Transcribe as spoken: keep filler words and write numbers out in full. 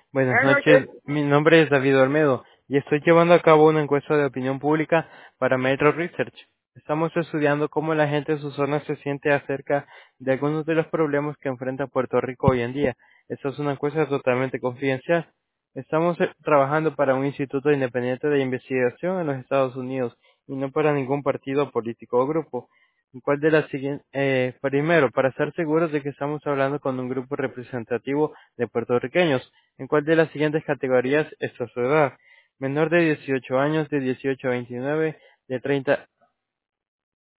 Buenas Buenas noches, noches. mi nombre es David Olmedo y estoy llevando a cabo una encuesta de opinión pública para Metro Research. Estamos estudiando cómo la gente de su zona se siente acerca de algunos de los problemas que enfrenta Puerto Rico hoy en día. Esta es una encuesta totalmente confidencial. Estamos eh, trabajando para un instituto independiente de investigación en los Estados Unidos y no para ningún partido político o grupo. ¿En cuál de las siguientes? Eh, primero, para estar seguros de que estamos hablando con un grupo representativo de puertorriqueños, ¿en cuál de las siguientes categorías está su edad? Menor de dieciocho años, de dieciocho a veintinueve, de treinta